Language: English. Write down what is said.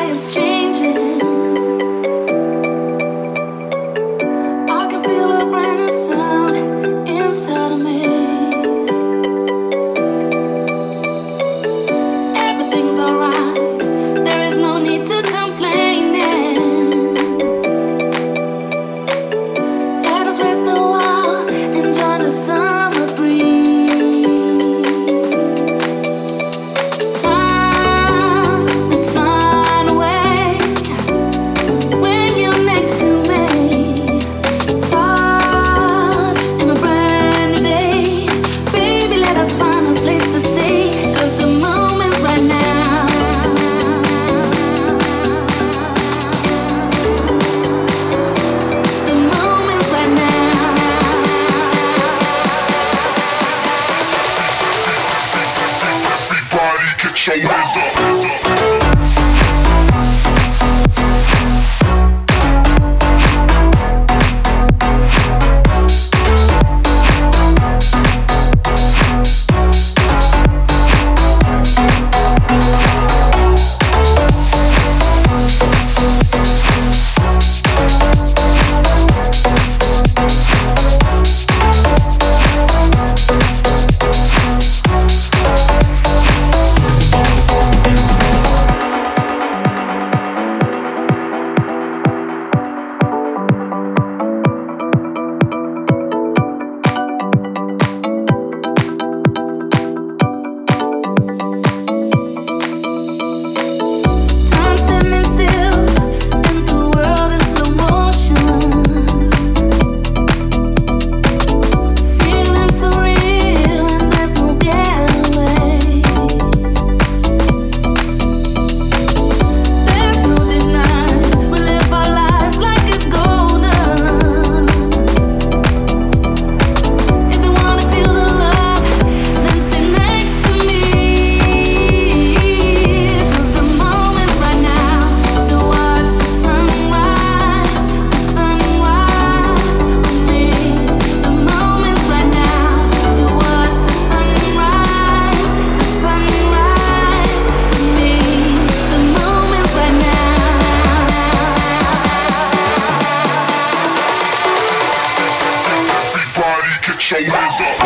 is changing. I can feel a brand new sound inside of me. Everything's alright. There is no need to complain. Let us rest a while, enjoy the summer breeze. Time is flying away when you're next to me. Start in a brand new day. Baby, let us find a place to stay. 'Cause the moment's right now. The moment's right now. Everybody get your hands up. Time standing still, and the world is slow motion. Feeling so real, and there's no getaway. There's no denying, we live our lives like it's golden. If you wanna feel the love, then sit next to me. 'Cause the moment's right now to watch the sunrise with me. The moment's right now to watch the sunrise with me. The moment's right now. Everybody get your hands up.